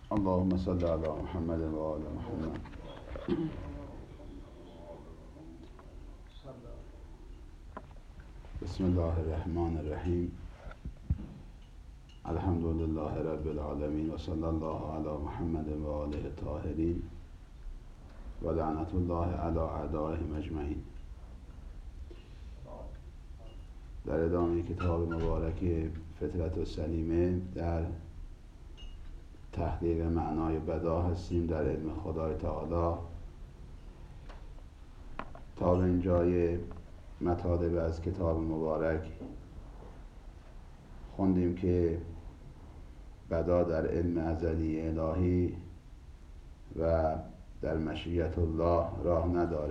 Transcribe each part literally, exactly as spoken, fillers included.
اللهم صل على محمد و آل محمد. بسم الله الرحمن الرحیم. الحمد لله رب العالمین و صلی الله علی محمد و آله الطاهرین و لعنت الله علی اعدائهم اجمعین. در ادامه کتاب مبارک فطرت السلیمه در تحقیق معنای بدا هستیم در علم خدای تعالی. تا به اینجای مطالب از کتاب مبارک خوندیم که بدا در علم ازلی الهی و در مشیت الله راه نداره.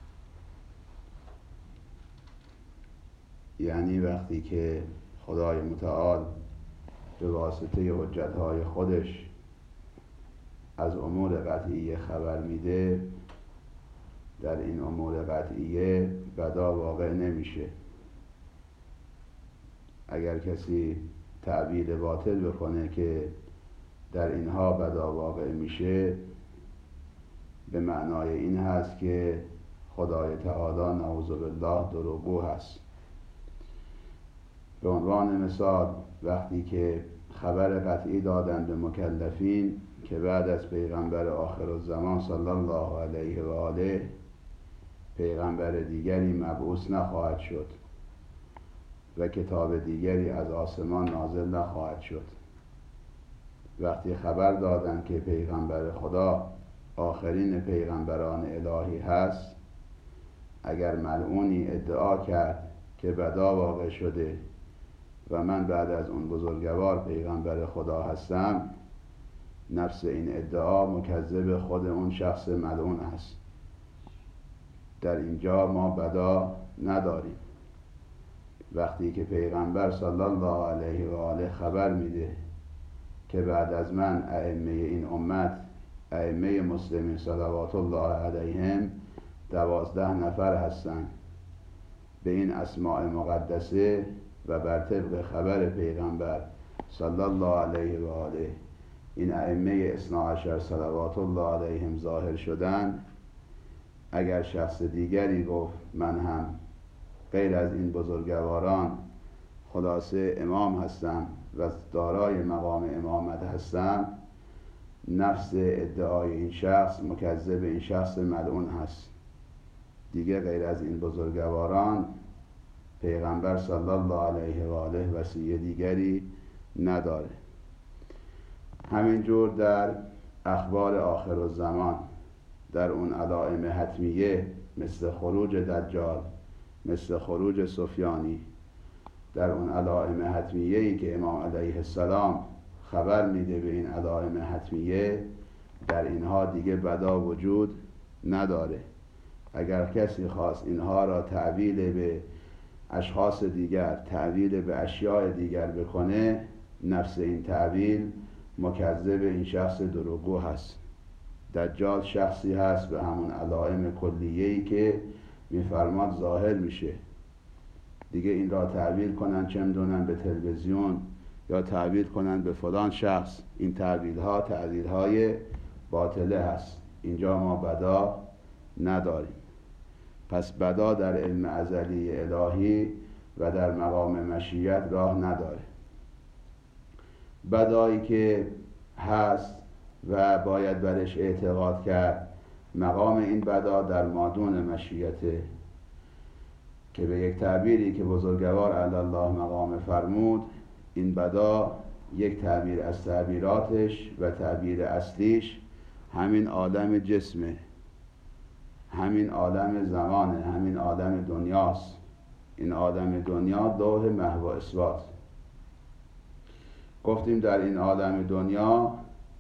یعنی وقتی که خدای متعال به واسطه حجتهای خودش از امور قطعیه خبر میده، در این امور قطعیه بدا واقع نمیشه. اگر کسی تعبیر باطل بکنه که در اینها بدا واقع میشه، به معنای این هست که خدای تعالی نعوذ بالله دروغگو هست. به عنوان مثال وقتی که خبر قطعی دادن به مکلفین که بعد از پیغمبر آخر الزمان صلی الله علیه و آله پیغمبر دیگری مبعوث نخواهد شد و کتاب دیگری از آسمان نازل نخواهد شد. وقتی خبر دادن که پیغمبر خدا آخرین پیغمبران الهی هست، اگر ملعونی ادعا کرد که بدا واقع شده و من بعد از اون بزرگوار پیغمبر خدا هستم، نفس این ادعا مکذب خود اون شخص ملعون است. در اینجا ما بدا نداریم. وقتی که پیغمبر صلی الله علیه و آله خبر میده که بعد از من ائمه این امت، ائمه مسلمین صلوات الله علیهم دوازده نفر هستند، به این اسماء مقدسه و بر طبق خبر پیغمبر صلی الله علیه و آله این ائمه اثنا عشر صلوات الله علیهم ظاهر شدن، اگر شخص دیگری گفت من هم غیر از این بزرگواران خلاصه امام هستم و دارای مقام امامت هستم، نفس ادعای این شخص مکذب این شخص ملعون هست. دیگه غیر از این بزرگواران پیغمبر صلی الله علیه و آله وصیه دیگری نداره. همینجور در اخبار آخر الزمان، در اون علائم حتمیه مثل خروج دجال، مثل خروج سفیانی، در اون علائم حتمیه‌ای که امام علیه السلام خبر میده به این علائم حتمیه، در اینها دیگه بدا وجود نداره. اگر کسی خواست اینها را تعویل به اشخاص دیگر، تعویل به اشیاء دیگر بکنه، نفس این تعویل مکذب این شخص دروغگو هست. دجال شخصی هست به همون علائم کلیه‌ای که میفرماد ظاهر میشه. دیگه این را تعویل کنن چه میدونن به تلویزیون یا تعویل کنن به فلان شخص، این تعویل ها تعویل های باطله هست. اینجا ما بدا نداریم. پس بدا در علم ازلی الهی و در مقام مشیت راه نداره. بدایی که هست و باید برش اعتقاد کرد، مقام این بدا در مادون مشیته که به یک تعبیری که بزرگوار علی الله مقام فرمود، این بدا یک تعبیر از تعبیراتش و تعبیر اصلیش همین عالم جسمه، همین عالم زمانه، همین عالم دنیاست. این عالم دنیا لوح محو اثبات. گفتیم در این عالم دنیا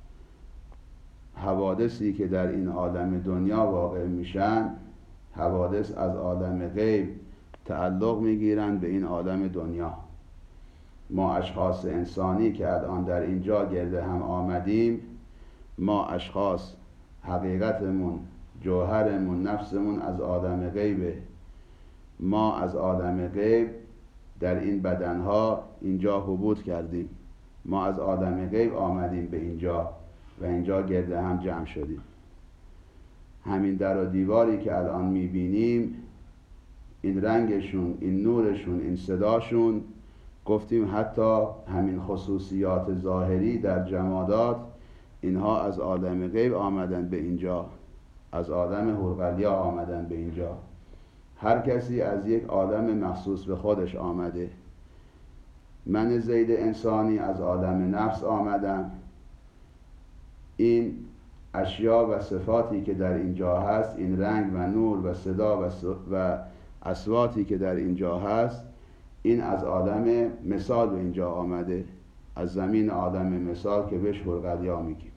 حوادثی که در این عالم دنیا واقع میشن، حوادث از عالم غیب تعلق میگیرن به این عالم دنیا. ما اشخاص انسانی که الان در اینجا گرده هم آمدیم، ما اشخاص حقیقتمون، جوهرمون، نفسمون از عالم غیبه. ما از عالم غیب در این بدنها اینجا حبوط کردیم. ما از عالم غیب آمدیم به اینجا و اینجا گرده هم جمع شدیم. همین در و دیواری که الان میبینیم، این رنگشون، این نورشون، این صداشون، گفتیم حتی همین خصوصیات ظاهری در جمادات، اینها از عالم غیب آمدن به اینجا، از عالم حرقلیا آمدن به اینجا. هر کسی از یک عالم مخصوص به خودش آمده. من زید انسانی از عالم نفس آمدم. این اشیا و صفاتی که در اینجا هست، این رنگ و نور و صدا و, و اصواتی که در اینجا هست، این از عالم مثال به اینجا آمده، از زمین عالم مثال که بهش حرقلیا میگیم.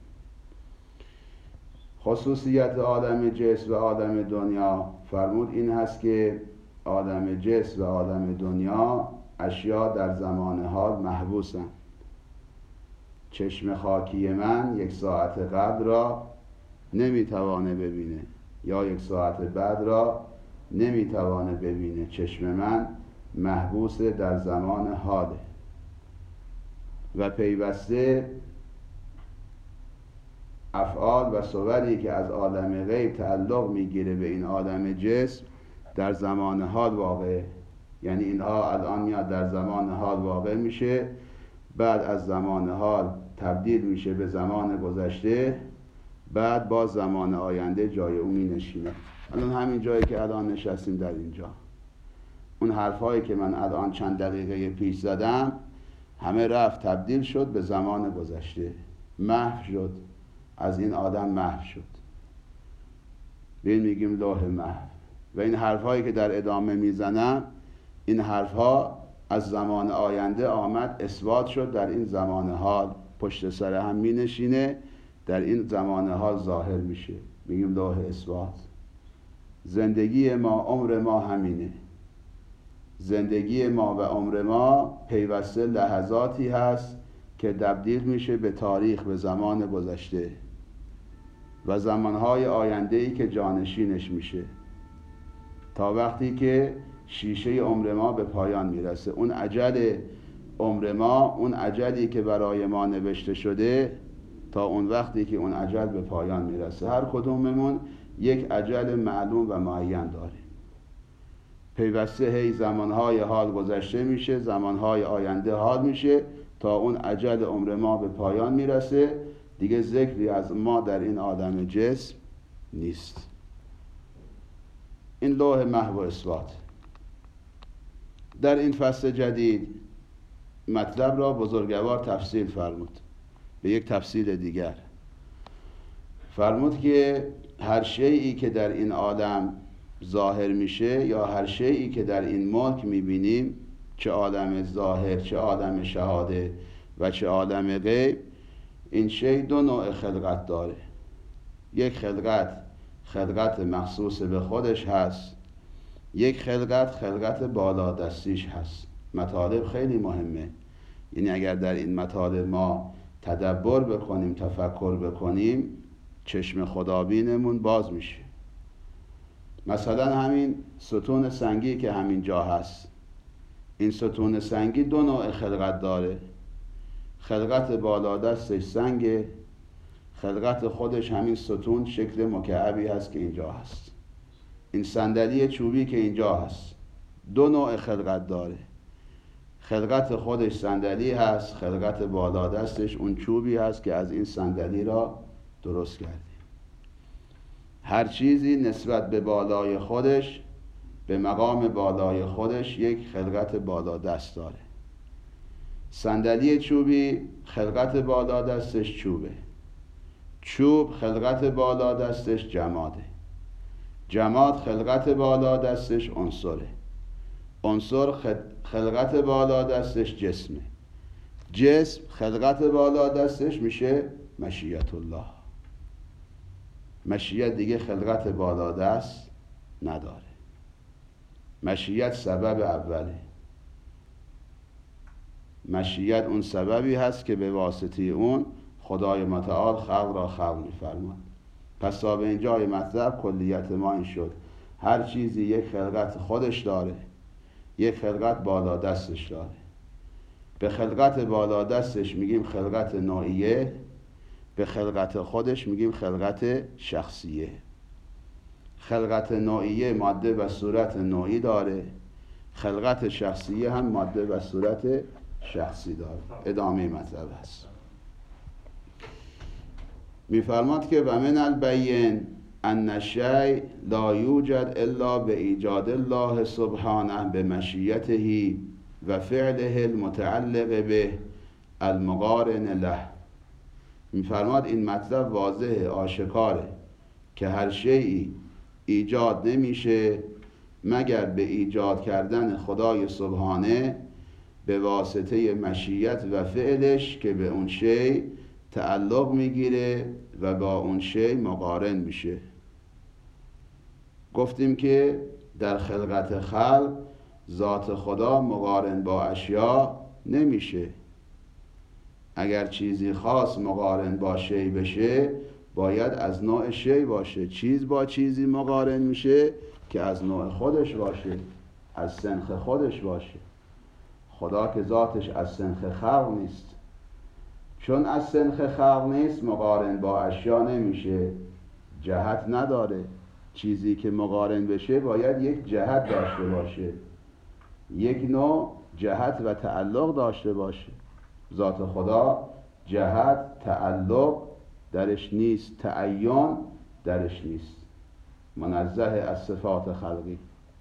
خصوصیت عالم جسم و عالم دنیا فرمود این هست که عالم جسم و عالم دنیا اشیا در زمان حال محبوسن. چشم خاکی من یک ساعت قبل را نمیتوانه ببینه، یا یک ساعت بعد را نمیتوانه ببینه. چشم من محبوس در زمان حاله و پیوسته افعال و صوری که از عالم غیب تعلق میگیره به این عالم جسم در زمان حال واقعه. یعنی اینها الان میاد در زمان حال واقع میشه، بعد از زمان حال تبدیل میشه به زمان گذشته، بعد با زمان آینده جای اون می نشینه. الان همین جایی که الان نشستیم در اینجا، اون حرفایی که من الان چند دقیقه پیش زدم همه رفت تبدیل شد به زمان گذشته، محو شد، از این آدم محو شد. بین میگیم لوح محو. و این حرفایی که در ادامه میزنم، این حرفها از زمان آینده آمد اثبات شد، در این زمان حال پشت سر هم می نشینه، در این زمان حال ظاهر میشه. میگیم لوح اثبات. زندگی ما، عمر ما همینه. زندگی ما و عمر ما پیوسته لحظاتی هست که تبدیل میشه به تاریخ، به زمان گذشته و زمانهای آینده‌ای که جانشینش میشه، تا وقتی که شیشه عمر ما به پایان میرسه. اون اجل عمر ما، اون اجلی که برای ما نوشته شده، تا اون وقتی که اون اجل به پایان میرسه. هر کدوممون یک اجل معلوم و معین داریم. پیوسته هی زمانهای حال گذشته میشه، زمانهای آینده حال میشه، تا اون اجل عمر ما به پایان میرسه. دیگه ذکری از ما در این عالم جسم نیست. این لوح محو و اثبات. در این فصل جدید مطلب را بزرگوار تفصیل فرمود به یک تفصیل دیگر. فرمود که هر شیئی که در این عالم ظاهر میشه، یا هر شیئی که در این ملک میبینیم، چه عالم ظاهر، چه عالم شهاده و چه عالم غیب، این شی دو نوع خلقت داره. یک خلقت خلقت مخصوص به خودش هست، یک خلقت خلقت بالا دستیش هست. مطالب خیلی مهمه. یعنی اگر در این مطالب ما تدبر بکنیم، تفکر بکنیم، چشم خدابینمون باز میشه. مثلا همین ستون سنگی که همین جا هست، این ستون سنگی دو نوع خلقت داره. خلقت بالا دستش سنگه، خلقت خودش همین ستون شکل مکعبی هست که اینجا هست. این صندلی چوبی که اینجا هست دو نوع خلقت داره. خلقت خودش صندلی هست، خلقت بالا دستش اون چوبی هست که از این صندلی را درست کردیم. هر چیزی نسبت به بالای خودش، به مقام بالای خودش یک خلقت بالا دست داره. صندلی چوبی خلقت بالا دستش چوبه، چوب خلقت بالا دستش جماده، جماد خلقت بالا دستش عنصره، عنصر خلقت بالا دستش جسمه، جسم خلقت بالا دستش میشه مشیت الله. مشیت دیگه خلقت بالا دست نداره. مشیت سبب اوله. مشیت اون سببی هست که به واسطه اون خدای متعال خلق را خلق می‌فرماید. پس تا به اینجای مطلب کلیت ما این شد: هر چیزی یک خلقت خودش داره، یک خلقت بالا دستش داره. به خلقت بالا دستش میگیم خلقت نوعیه، به خلقت خودش میگیم خلقت شخصیه. خلقت نوعیه ماده و صورت نوعی داره، خلقت شخصیه هم ماده و صورت شخصی داره. ادامه مطلب هست. میفرماد که و من البین ان الشیء لا یوجد الا به ایجاد الله سبحانه به مشیته و فعله المتعلق به المقارن له. میفرماد این مطلب واضحه، آشکاره که هر شیئی ایجاد نمیشه مگر به ایجاد کردن خدای سبحانه به واسطه مشیت و فعلش که به اون شی تعلق میگیره و با اون شی مقارن میشه. گفتیم که در خلقت خلق ذات خدا مقارن با اشیا نمیشه. اگر چیزی خاص مقارن با شی بشه باید از نوع شی باشه. چیز با چیزی مقارن میشه که از نوع خودش باشه، از سنخ خودش باشه. خدا که ذاتش از سنخ خلق نیست، چون از سنخ خلق نیست مقارن با اشیا نمیشه، جهت نداره. چیزی که مقارن بشه باید یک جهت داشته باشه، یک نوع جهت و تعلق داشته باشه. ذات خدا جهت، تعلق درش نیست، تعین درش نیست، منزه از صفات خلقی.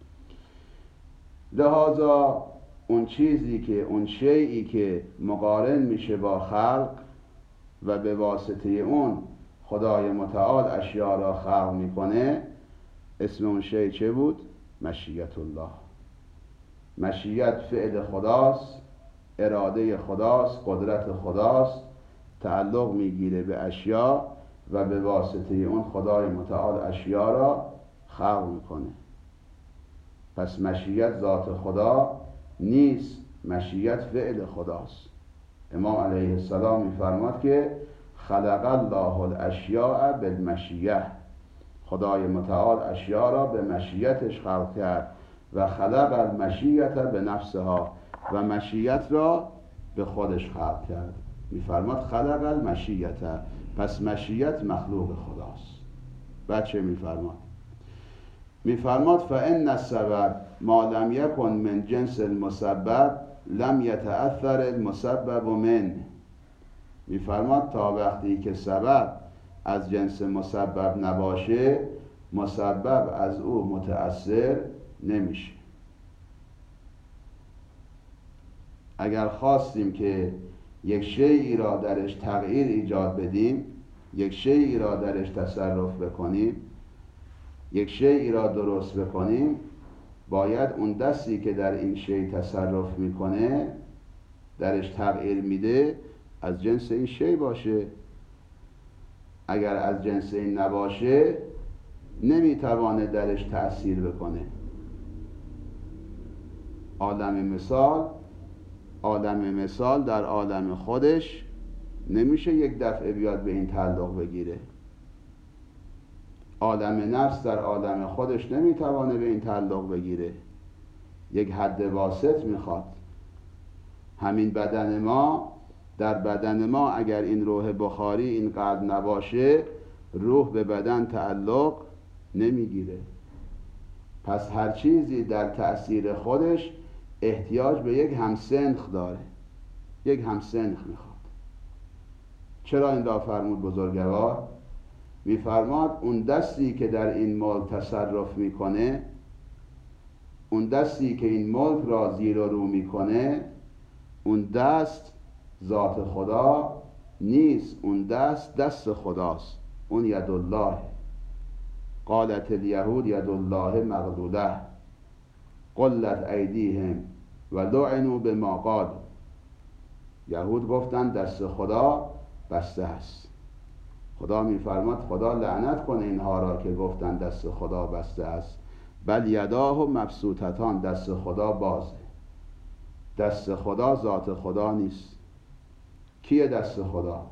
لذا اون چیزی که اون شیئی که مقارن میشه با خلق و به واسطه اون خدای متعال اشیا را خلق میکنه، اسم اون شیء چه بود؟ مشیت الله. مشیت فعل خداست، اراده خداست، قدرت خداست، تعلق میگیره به اشیا و به واسطه اون خدای متعال اشیا را خلق میکنه. پس مشیت ذات خدا نیست، مشیت فعل خداست. امام علیه السلام میفرماد که خلق الله الاشیاء بالمشیه، خدای متعال اشیا را به مشیتش خلق کرد و خلق المشیت به نفسها، و مشیت را به خودش خلق کرد. میفرماد خلق المشیت، پس مشیت مخلوق خداست. بعد چه میفرماد؟ میفرماد فإن السبب ما لم یکن من جنس المسبب لم یتأثر المسبب من. میفرماد تا وقتی که سبب از جنس مسبب نباشه مسبب از او متأثر نمیشه. اگر خواستیم که یک شیئی را درش تغییر ایجاد بدیم، یک شیئی را درش تصرف بکنیم، یک شیئی را درست بکنیم، باید اون دستی که در این شیء تصرف میکنه، درش تغییر میده، از جنس این شیء باشه. اگر از جنس این نباشه نمیتوانه درش تأثیر بکنه. عالم مثال عالم مثال در عالم خودش نمیشه یک دفعه بیاد به این تعلق بگیره. عالم نفس در عالم خودش نمیتوانه به این تعلق بگیره، یک حد واسط میخواد. همین بدن ما، در بدن ما اگر این روح بخاری، این قلب نباشه، روح به بدن تعلق نمیگیره. پس هر چیزی در تأثیر خودش احتیاج به یک همسنخ داره، یک همسنخ میخواد. چرا این را فرمود بزرگوار؟ میفرماد اون دستی که در این ملک تصرف میکنه، اون دستی که این ملک را زیر و رو میکنه، اون دست ذات خدا نیست، اون دست دست خداست. اون ید الله. قالت الیهود ید الله مغلوله قلت ایدیهم و لعنوا بما قالوا. یهود گفتن دست خدا بسته است. خدا میفرماد خدا لعنت کنه اینها را که گفتن دست خدا بسته است. بل یداه مبسوطتان، دست خدا بازه. دست خدا ذات خدا نیست. کیه دست خدا؟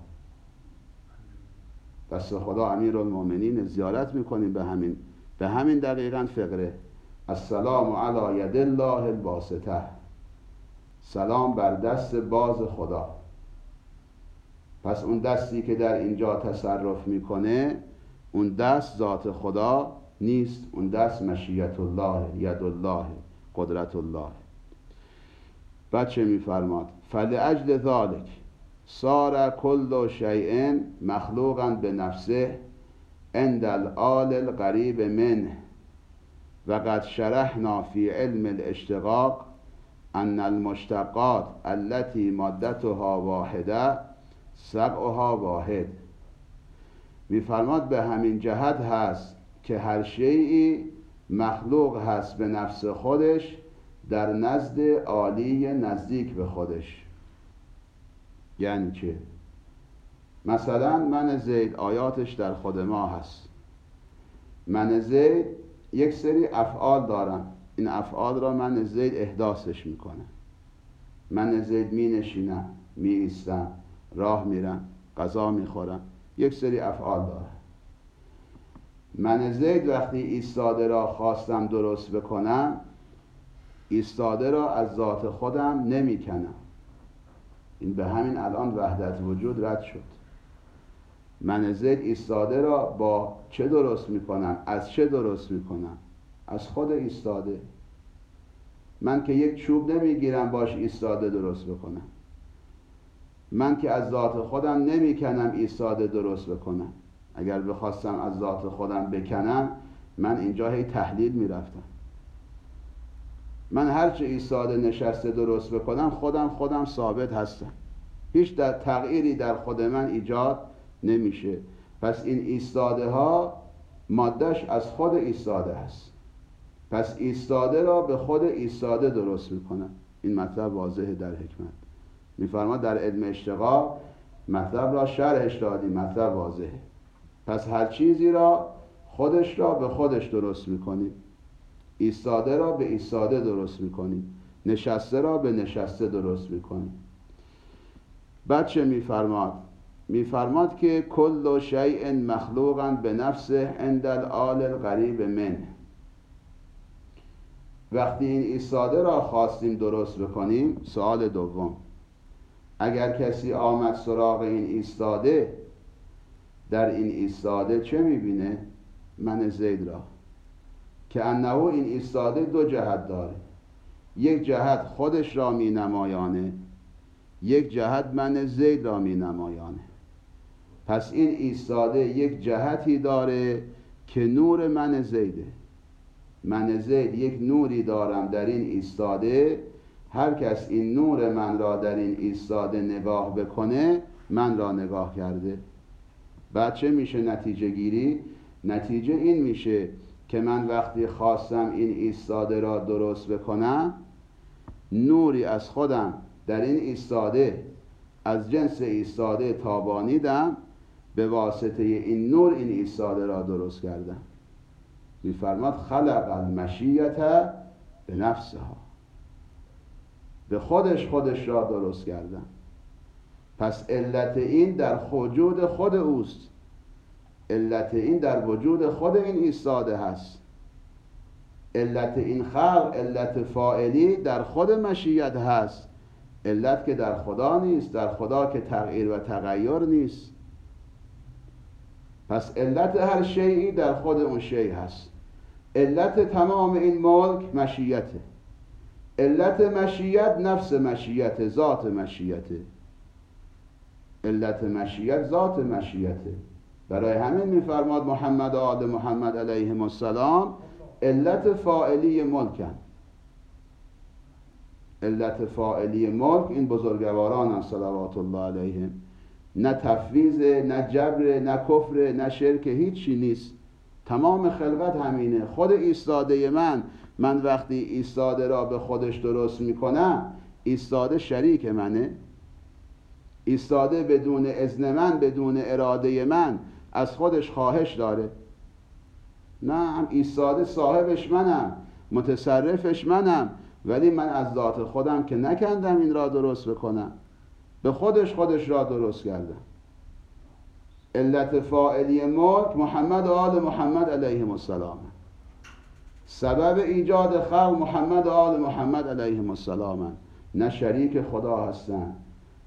دست خدا امیرالمومنین. زیارت میکنیم به همین به همین دقیقاً فقره السلام علی ید الله الباسطه، سلام بر دست باز خدا. پس اون دستی که در اینجا تصرف میکنه، اون دست ذات خدا نیست، اون دست مشیت الله، ید الله، قدرت الله. بعد چه میفرماد؟ فلأجل ذلك صار كل شيء مخلوقا بنفسه عند الآل القریب منه و قد شرحنا فی علم الاشتقاق ان المشتقات التي مادتها واحده سبعها واحد. میفرماد به همین جهت هست که هر شیئی مخلوق هست به نفس خودش در نزد عالی نزدیک به خودش. یعنی چه؟ مثلا من زید آیاتش در خود ما هست. من زید یک سری افعال دارم، این افعال را من زید احداثش میکنم. من زید می نشینم، می ایستم، راه میرم، غذا میخورم، یک سری افعال دارم. من زید وقتی ایستاده را خواستم درست بکنم، ایستاده را از ذات خودم نمی کنم. این به همین الان وحدت وجود رد شد. من زید ایستاده را با چه درست می کنم؟ از چه درست می کنم؟ از خود ایستاده. من که یک چوب نمی گیرم باش ایستاده درست بکنم. من که از ذات خودم نمی کنم ایستاده درست بکنم. اگر بخواستم از ذات خودم بکنم، من اینجا هی تحلیل می رفتم. من هرچه ایستاده نشسته درست بکنم، خودم خودم ثابت هستم، هیچ در تغییری در خود من ایجاد نمیشه. پس این ایستاده ها مادهش از خود ایستاده هست. پس ایستاده را به خود ایستاده درست میکنم. این مطلب واضحه در حکمت. میفرماد در علم اشتقاق مطلب را شرحش دادیم، مطلب واضحه. پس هر چیزی را خودش را به خودش درست میکنیم. ایستاده را به ایستاده درست میکنیم، نشسته را به نشسته درست میکنیم. بعد چه میفرماد؟ میفرماد که کل شیء مخلوقا به نفسه عند الآل القریب منه. وقتی این ایستاده را خواستیم درست بکنیم، سوال دوم، اگر کسی آمد سراغ این ایستاده، در این ایستاده چه میبینه؟ من زید را که انه این ایستاده دو جهت داره. یک جهت خودش را می نمایانه، یک جهت من زید را می نمایانه. پس این ایستاده یک جهتی داره که نور من زیده. من زید یک نوری دارم در این ایستاده. هر کس این نور من را در این ایستاده نگاه بکنه، من را نگاه کرده. بعد چه میشه نتیجه گیری؟ نتیجه این میشه که من وقتی خواستم این ایستاده را درست بکنم، نوری از خودم در این ایستاده از جنس ایستاده تابانیدم، به واسطه این نور این ایستاده را درست کردم. میفرماد خلق المشیت به نفسها، به خودش خودش را درست کردم. پس علت این در وجود خود اوست، علت این در وجود خود این ایستاده هست. علت این خلق، علت فاعلی در خود مشیت هست. علت که در خدا نیست، در خدا که تغییر و تغییر نیست. پس علت هر شیئی در خود اون شیء هست. علت تمام این ملک مشیته. علت مشیت نفس مشیت، ذات مشیته. علت مشیت ذات مشیته. برای همین میفرماد محمد آل محمد علیهم السلام علت فاعلی ملکن. علت فاعلی ملک این بزرگواران صلوات الله علیهم. نه تفویض، نه جبر، نه کفر، نه شرک، هیچی نیست. تمام خلقت همینه. خود ایستاده من، من وقتی ایستاده را به خودش درست میکنم، ایستاده شریک منه. ایستاده بدون اذن من، بدون اراده من از خودش خواهش داره. نه، ایستاده صاحبش منم، متصرفش منم، ولی من از ذات خودم که نکندم این را درست بکنم، به خودش خودش را درست کردم. علت فاعلی ملک محمد آل محمد علیهم السلام. سبب ایجاد خلق محمد آل محمد علیهم السلام. نه شریک خدا هستن،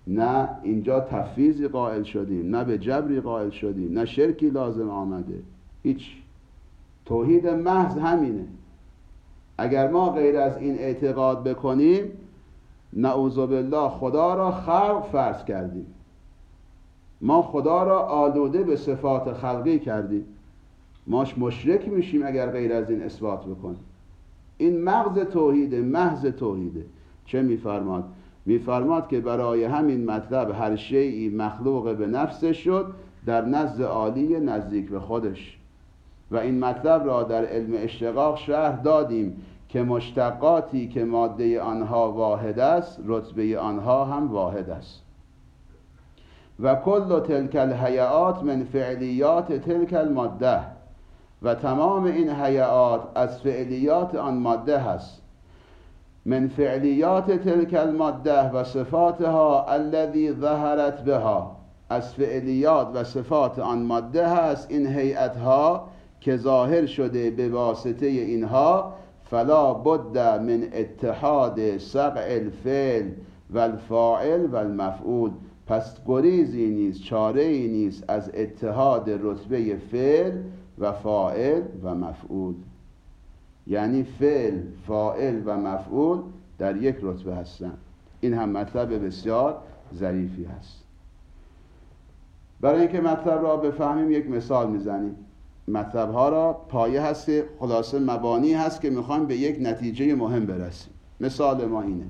نه اینجا تفویضی قائل شدیم، نه به جبری قائل شدیم، نه شرکی لازم آمده، هیچ. توحید محض همینه. اگر ما غیر از این اعتقاد بکنیم، نعوذ بالله خدا را خلق فرض کردیم، ما خدا را آلوده به صفات خلقی کردیم، ماش مشرک میشیم اگر غیر از این اثبات بکنیم. این مغز توحیده، محض توحیده. چه میفرماد؟ میفرماد که برای همین مطلب هر شیئی مخلوق به نفسش شد در نزد عالی نزدیک به خودش. و این مطلب را در علم اشتقاق شرح دادیم که مشتقاتی که ماده آنها واحد است، رتبه آنها هم واحد است. و کل تلک الهیئات من فعلیات تلک الماده، و تمام این هیئات از فعلیات آن ماده هست. من فعلیات تلک الماده و صفاتها الذی ظهرت بها، از فعلیات و صفات آن ماده هست این هیئتها که ظاهر شده به واسطه اینها. فلا بد من اتحاد سقع الفعل و الفاعل و المفعول، پس گریزی نیست، چاره‌ای نیست از اتحاد رتبه فعل و فاعل و مفعول. یعنی فعل، فاعل و مفعول در یک رتبه هستند. این هم مطلب بسیار ظریفی هست. برای اینکه مطلب را بفهمیم یک مثال میزنیم. مطلب ها را پایه هست، خلاصه مبانی هست که میخوایم به یک نتیجه مهم برسیم. مثال ما اینه: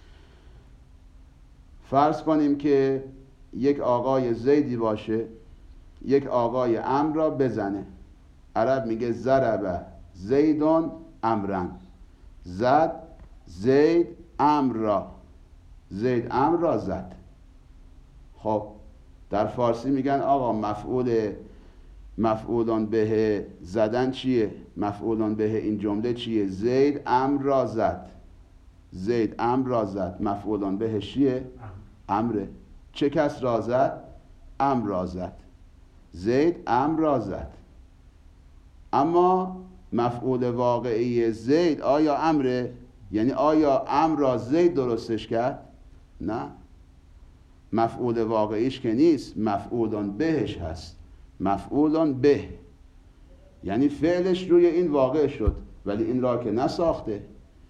فرض کنیم که یک آقای زیدی باشه، یک آقای عمرو را بزنه. عرب میگه ضرب زیدون عمرن، زد زید عمرو را، زید عمرو را زد. خب در فارسی میگن آقا مفعول مفعولان به زدن چیه؟ مفعولان به این جمله چیه؟ زید عمرو را زد، زید عمرو را زد. مفعولان به چیه؟ عمره. چه کس را زد؟ عمرو را زد. زید عمرو را زد. اما مفعول واقعی زید آیا عمره؟ یعنی آیا عمرو را زید درستش کرد؟ نه، مفعول واقعیش که نیست، مفعولان بهش هست. مفعولان به یعنی فعلش روی این واقع شد، ولی این را که نساخته.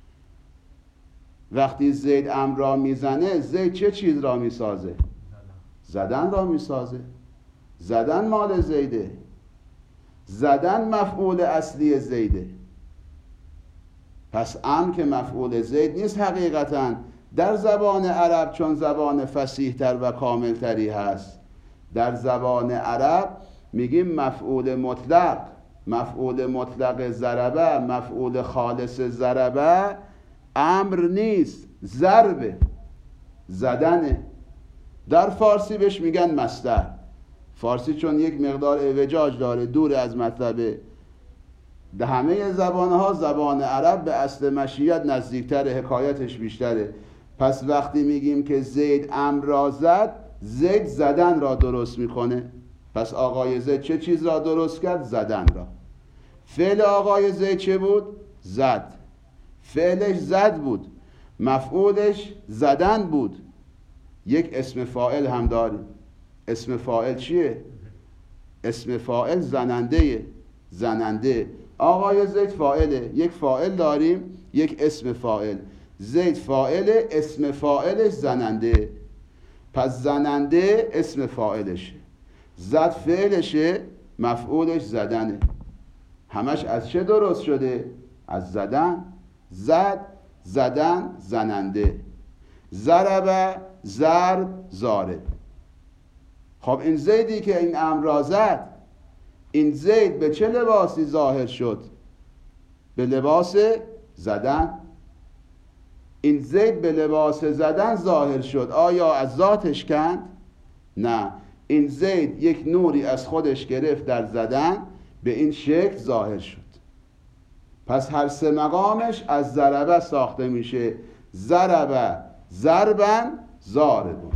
وقتی زید عمرو را میزنه، زید چه چیز را میسازه؟ زدن را میسازه. زدن مال زیده، زدن مفعول اصلی زیده. پس عمرو که مفعول زید نیست حقیقتا. در زبان عرب چون زبان فصیح تر و کامل تری هست، در زبان عرب میگیم مفعول مطلق. مفعول مطلق ضربه، مفعول خالص ضربه امر نیست، ضربه، زدنه. در فارسی بهش میگن مصدر. فارسی چون یک مقدار اعوجاج داره، دور از مطلب ده همه زبانها، زبان عرب به اصل مشیت نزدیکتر، حکایتش بیشتره. پس وقتی میگیم که زید عمرو را زد، زید زدن را درست میکنه. پس آقای زید چه چیز را درست کرد؟ زدن را. فعل آقای زید چه بود؟ زد. فعلش زد بود، مفعولش زدن بود. یک اسم فاعل هم داریم. اسم فاعل چیه؟ اسم فاعل زننده. زننده. آقای زید فاعله، یک فاعل داریم، یک اسم فاعل. زید فاعل، اسم فاعلش زننده. پس زننده اسم فاعلشه، زد فعلشه، مفعولش زدنه. همش از چه درست شده؟ از زدن. زد، زدن، زننده. ضرب، ضرب، ضارب. خب این زیدی که این امر را زد، این زید به چه لباسی ظاهر شد؟ به لباس زدن. این زید به لباس زدن ظاهر شد. آیا از ذاتش کند؟ نه، این زید یک نوری از خودش گرفت در زدن، به این شکل ظاهر شد. پس هر سه مقامش از ضربه ساخته میشه. ضربه، ضربن، ضاربون.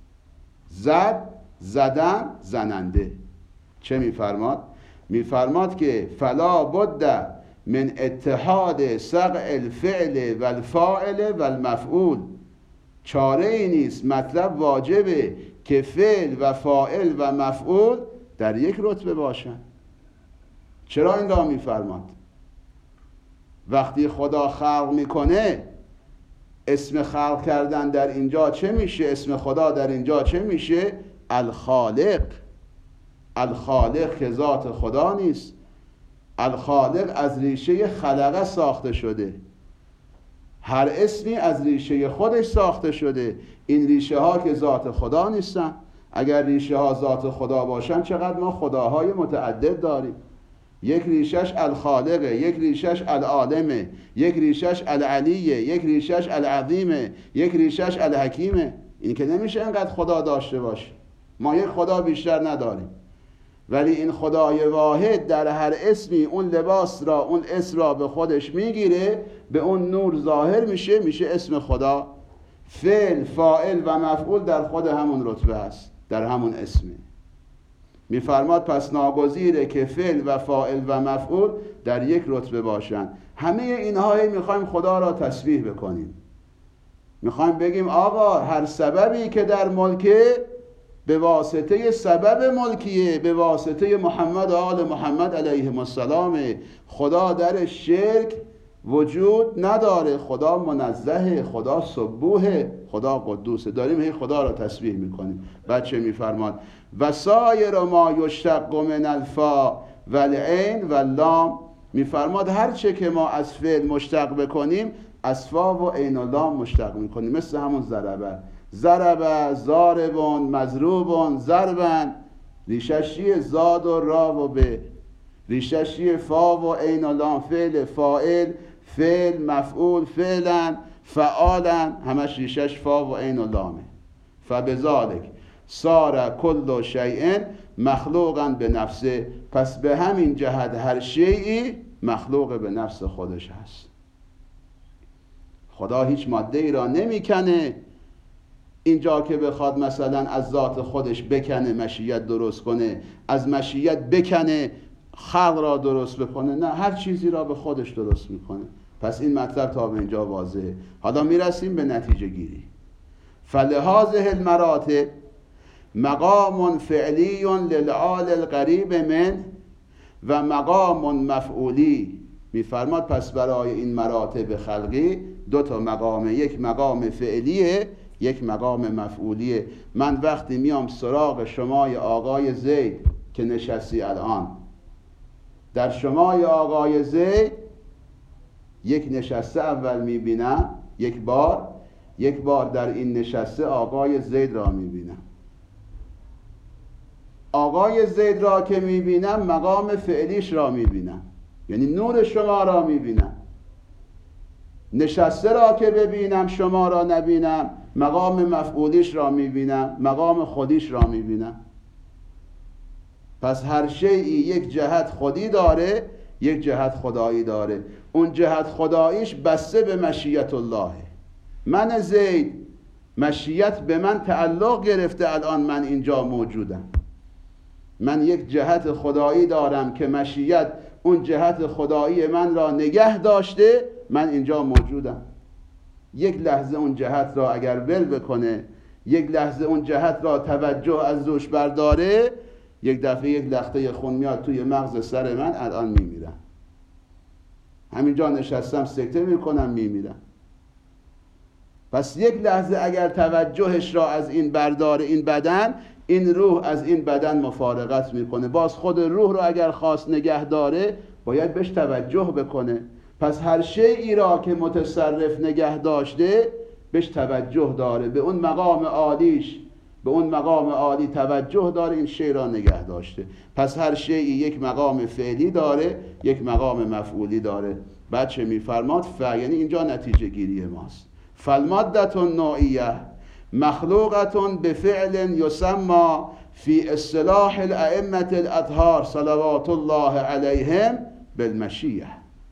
زد، زدن، زننده. چه میفرماد؟ میفرماد که فلا بد من اتحاد سقع الفعل و الفاعل و المفعول. چاره ای نیست، مطلب واجبه که فعل و فاعل و مفعول در یک رتبه باشن. چرا این را میفرماد؟ وقتی خدا خلق میکنه، اسم خلق کردن در اینجا چه میشه؟ اسم خدا در اینجا چه میشه؟ الخالق. الخالق که ذات خدا نیست. الخالق از ریشه خلقه ساخته شده. هر اسمی از ریشه خودش ساخته شده. این ریشه ها که ذات خدا نیستن. اگر ریشه ها ذات خدا باشن چقدر ما خداهای متعدد داریم. یک ریشش الخالقه، یک ریشش العالمه، یک ریشش العلیه، یک ریشش العظیمه، یک ریشش الحکیمه. این که نمیشه انقدر خدا داشته باشه. ما یک خدا بیشتر نداریم، ولی این خدای واحد در هر اسمی اون لباس را، اون اسم را به خودش میگیره، به اون نور ظاهر میشه، میشه اسم خدا. فعل، فاعل و مفعول در خود همون رتبه است، در همون اسمه. میفرماد پس ناگزیره که فعل و فاعل و مفعول در یک رتبه باشن. همه اینها میخوایم خدا را تسبیح بکنیم. میخوایم بگیم آقا هر سببی که در ملکه به واسطه سبب ملکیه، به واسطه محمد و آل محمد علیهم السلام. خدا در شرک وجود نداره، خدا منزهه، خدا سبوحه، خدا قدوسه. داریم هی خدا را تسبیح میکنیم. بچه میفرماد و سایر ما یشتق من الفا و العین و اللام. میفرماد هر چه که ما از فعل مشتق بکنیم از فا و عین و لام مشتق میکنیم. مثل همون ضربه، ضربه، ضاربون، مضروبون، ضربن. ریشش چیه؟ زاد و را و به. ریشش چیه؟ فا و عین و لام. فعل، فاعل، فعل، مفعول، فعلا، فعالا، همش ریشش فا و عین و لامه. فبذالک صار کل شیء مخلوقا به نفسه. پس به همین جهت هر شیئی مخلوق به نفس خودش هست. خدا هیچ ماده ای را نمیکنه اینجا که بخواد مثلا از ذات خودش بکنه مشیت درست کنه، از مشیت بکنه خلق را درست بکنه. نه، هر چیزی را به خودش درست میکنه. پس این مطلب تا به اینجا واضحه. حالا میرسیم به نتیجه گیری. فلهذه المراتب مقام فعلی للعال القریب من و مقام مفعولی. میفرماد پس برای این مراتب خلقی دو تا مقامه، یک مقام فعلیه، یک مقام مفعولیه. من وقتی میام سراغ شمای آقای زید که نشستی الان، در شمای آقای زید یک نشسته اول میبینم، یک بار یک بار در این نشسته آقای زید را میبینم. آقای زید را که میبینم مقام فعلیش را میبینم، یعنی نور شما را میبینم. نشسته را که ببینم شما را نبینم، مقام مفعولیش را میبینم، مقام خودیش را میبینم. پس هر شیئی یک جهت خودی داره، یک جهت خدایی داره. اون جهت خداییش بسته به مشیت الله. من زید مشیت به من تعلق گرفته، الان من اینجا موجودم. من یک جهت خدایی دارم که مشیت اون جهت خدایی من را نگه داشته، من اینجا موجودم. یک لحظه اون جهت را اگر ول بکنه، یک لحظه اون جهت را توجه از روش برداره، یک دفعه یک لخته خون میاد توی مغز سر من، الان میمیرم. همینجا نشستم سکته میکنم میمیرم. پس یک لحظه اگر توجهش را از این بردار این بدن، این روح از این بدن مفارقت میکنه. باز خود روح را اگر خواست نگه داره باید بهش توجه بکنه. پس هر شیئی را که متصرف نگه داشته بهش توجه داره، به اون مقام عالیش، به اون مقام عالی توجه داره، این شی را نگه داشته. پس هر شیئی یک مقام فعلی داره، یک مقام مفعولی داره. بعد چه میفرماد؟ ف یعنی اینجا نتیجه گیری ماست. فالمادة النوعیه مخلوقة بفعل یسمى فی اصطلاح الائمة الاطهار صلوات الله علیهم بالمشیه.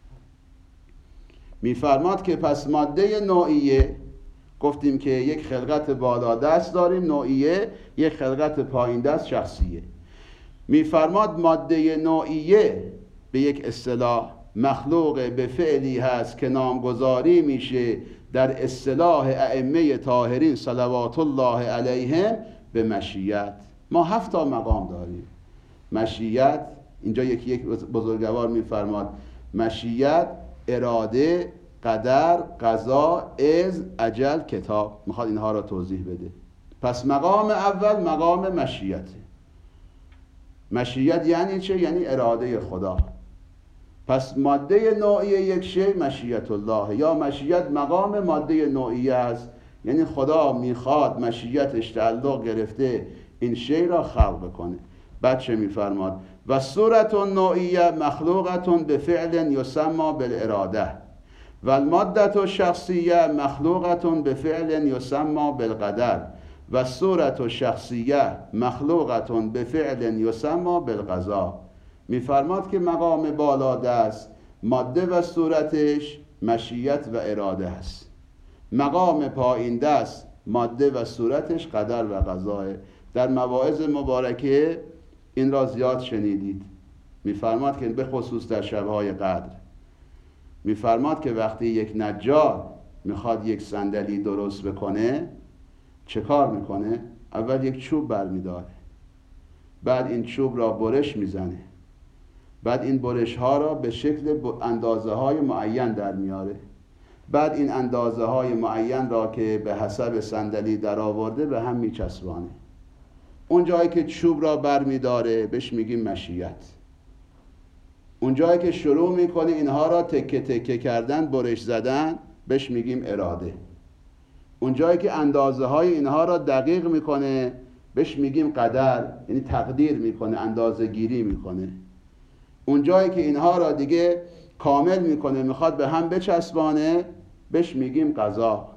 میفرماد که پس ماده نوعیه، گفتیم که یک خلقت بالا دست داریم نوعیه، یک خلقت پایین دست شخصیه. میفرماد ماده نوعیه به یک اصطلاح مخلوق به فعلی هست که نامگذاری میشه در اصطلاح ائمه طاهرین صلوات الله علیهم به مشیت. ما هفت تا مقام داریم. مشیت، اینجا یکی یک بزرگوار میفرماد مشیت، اراده، قدر، قضا، اذن، اجل، کتاب. میخواد اینها را توضیح بده. پس مقام اول مقام مشیته. مشیت یعنی چه؟ یعنی اراده خدا. پس ماده نوعی یک شی مشیت الله، یا مشیت مقام ماده نوعی است، یعنی خدا میخواد، مشیتش تعلق گرفته این شی را خلق کنه. بعد چه میفرماد؟ و صورت نوعیه مخلوقتون به فعل یسمى بالاراده و الماده شخصیه مخلوقتون به فعل یسمى بالقدر و صورت شخصیه مخلوقتون به فعل یسمى بالقضا. میفرماد که مقام بالا دست ماده و صورتش مشیت و اراده است، مقام پایین دست ماده و صورتش قدر و قضاه. در مواعظ مبارکه این را زیاد شنیدید. میفرماد که به خصوص در شبهای قدر میفرماد که وقتی یک نجار میخواد یک صندلی درست بکنه چه کار میکنه؟ اول یک چوب برمیداره، بعد این چوب را برش میزنه، بعد این برش ها را به شکل اندازه های معین در میاره، بعد این اندازه های معین را که به حسب صندلی در آورده به هم میچسبانه. اون جایی که چوب را برمیداره بهش میگیم مشیت. اون جایی که شروع میکنه اینها را تکه تکه کردن، برش زدن، بهش میگیم اراده. اون جایی که اندازه های اینها را دقیق میکنه بهش میگیم قدر، یعنی تقدیر میکنه، اندازه گیری میکنه. اون جایی که اینها را دیگه کامل میکنه، میخواد به هم بچسبانه، بهش میگیم قضا.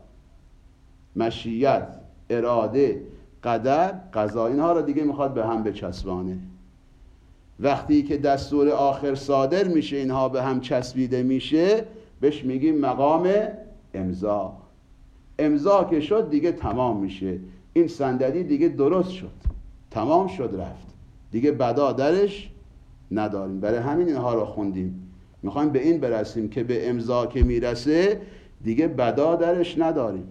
مشیت، اراده، قدر، قضا، اینها را دیگه میخواد به هم بچسبانه. وقتی که دستور آخر صادر میشه، اینها به هم چسبیده میشه، بهش میگیم مقام امضا. امضا که شد دیگه تمام میشه، این صندلی دیگه درست شد، تمام شد، رفت، دیگه بدا درش نداریم. برای همین اینها رو خوندیم، میخوایم به این برسیم که به امضا که میرسه دیگه بدا درش نداریم.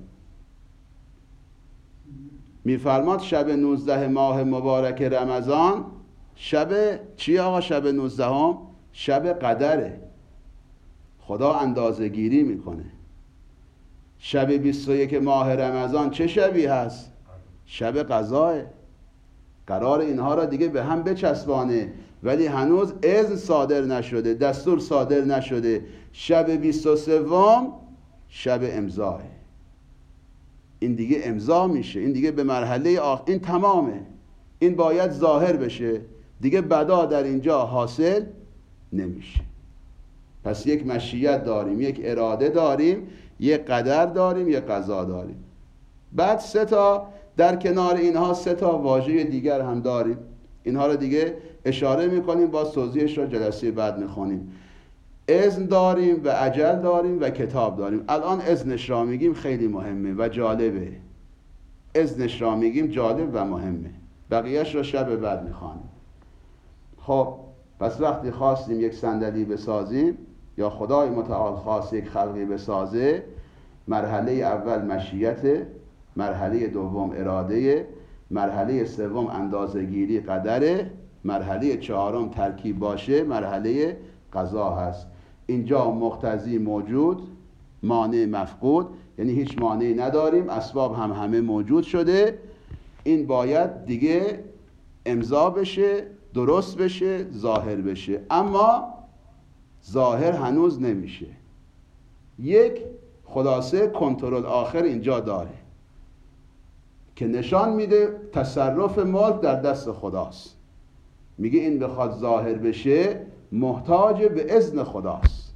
میفرماد شب نوزده ماه مبارک رمضان، شب چی آقا؟ شب نوزدهم شب قدره، خدا اندازه گیری میکنه. شب بیست و یک ماه رمضان چه شبی هست؟ شب قضاه. قرار اینها را دیگه به هم بچسبانه، ولی هنوز اذن صادر نشده، دستور صادر نشده. شب بیست و سوم شب امضاه، این دیگه امضا میشه، این دیگه به مرحله آخر، این تمامه، این باید ظاهر بشه، دیگه بدا در اینجا حاصل نمیشه. پس یک مشیت داریم، یک اراده داریم، یک قدر داریم، یک قضا داریم. بعد سه تا در کنار اینها سه تا واژه دیگر هم داریم، اینها رو دیگه اشاره میکنیم، باز توضیحش رو جلسه بعد میخونیم. اذن داریم و اجل داریم و کتاب داریم. الان اذنش را میگیم، خیلی مهمه و جالبه. اذنش را میگیم جالب و مهمه، بقیهش رو شب بعد میخوانیم. خب پس وقتی خواستیم یک صندلی بسازیم یا خدای متعال خواست یک خلقی بسازه، مرحله اول مشیت، مرحله دوم اراده، مرحله سوم اندازه‌گیری قدره، مرحله چهارم ترکیب باشه، مرحله قضا هست. اینجا مقتضی موجود، مانع مفقود، یعنی هیچ مانعی نداریم، اسباب هم همه موجود شده، این باید دیگه امضا بشه، درست بشه، ظاهر بشه. اما ظاهر هنوز نمیشه. یک خلاصه کنترل آخر اینجا داره که نشان میده تصرف ملک در دست خداست. میگه این بخواد ظاهر بشه محتاج به اذن خداست.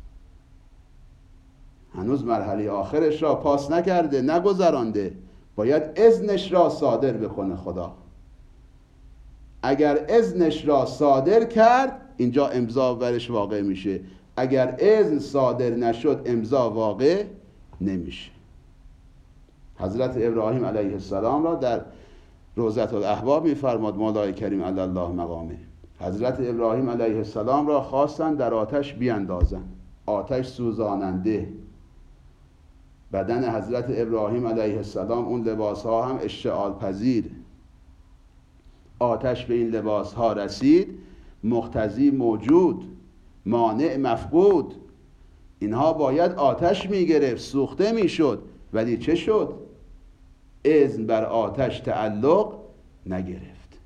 هنوز مرحله آخرش را پاس نکرده، نگذرانده، باید اذنش را صادر بکنه خدا. اگر اذنش را صادر کرد اینجا امضا ورش واقع میشه، اگر اذن صادر نشد امضا واقع نمیشه. حضرت ابراهیم علیه السلام را در روضة الاحباب میفرماد مولای کریم علی الله مقامه، حضرت ابراهیم علیه السلام را خواستن در آتش بیاندازن، آتش سوزاننده. بدن حضرت ابراهیم علیه السلام اون لباس ها هم اشتعال پذیر، آتش به این لباس ها رسید، مقتضی موجود، مانع مفقود. اینها باید آتش می گرفت، سوخته می شد، ولی چه شد؟ اذن بر آتش تعلق نگرفت.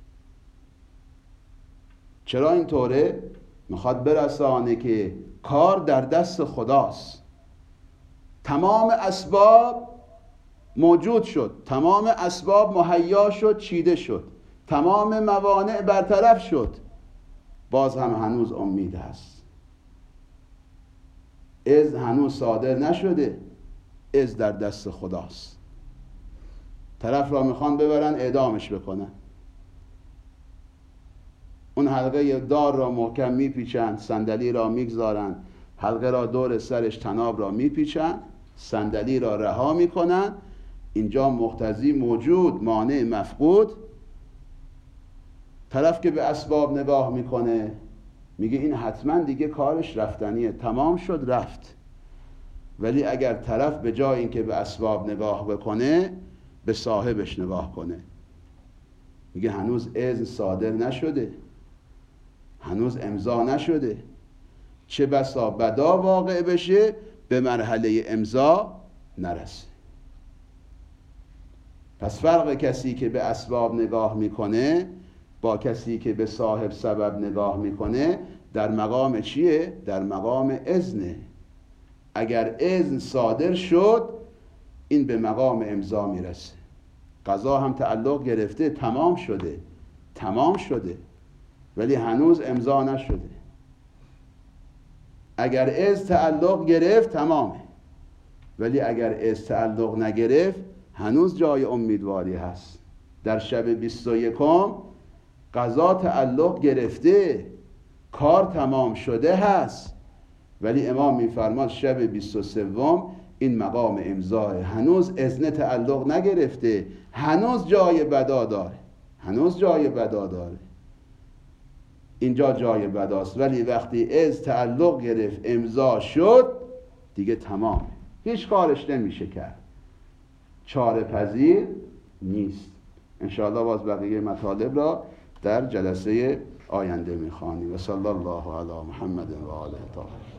چرا اینطوره؟ میخواد برسانه که کار در دست خداست. تمام اسباب موجود شد، تمام اسباب مهیا شد، چیده شد، تمام موانع برطرف شد، باز هم هنوز امید هست. اذن هنوز صادر نشده، اذن در دست خداست. طرف را میخوان ببرن اعدامش بکنن، اون حلقه دار را محکم میپیچن، صندلی را میگذارن، حلقه را دور سرش تناب را میپیچن، صندلی را رها میکنن. اینجا مقتضی موجود، مانع مفقود. طرف که به اسباب نگاه میکنه میگه این حتما دیگه کارش رفتنیه، تمام شد رفت. ولی اگر طرف به جای اینکه به اسباب نگاه بکنه به صاحبش نگاه کنه، میگه هنوز اذن صادر نشده، هنوز امضا نشده، چه بسا بدا واقع بشه به مرحله امضا نرسه. پس فرق کسی که به اسباب نگاه میکنه با کسی که به صاحب سبب نگاه میکنه در مقام چیه؟ در مقام اذنه. اگر اذن صادر شد این به مقام امضا میرسه، قضا هم تعلق گرفته، تمام شده، تمام شده، ولی هنوز امضا نشده. اگر اذن تعلق گرفت تمامه، ولی اگر اذن تعلق نگرفت هنوز جای امیدواری هست. در شب بیست و یکم قضا تعلق گرفته، کار تمام شده هست، ولی امام میفرماد شب بیست و سوم این مقام امضاه، هنوز اذن تعلق نگرفته، هنوز جای بدا داره، هنوز جای بدا داره. اینجا جای بداست، ولی وقتی اذن تعلق گرفت امضا شد دیگه تمام، هیچ کارش نمیشه کرد، چاره پذیر نیست. انشاءالله باز بقیه مطالب را در جلسه آینده میخوانیم. و صلی الله علی محمد و آله طاهرین.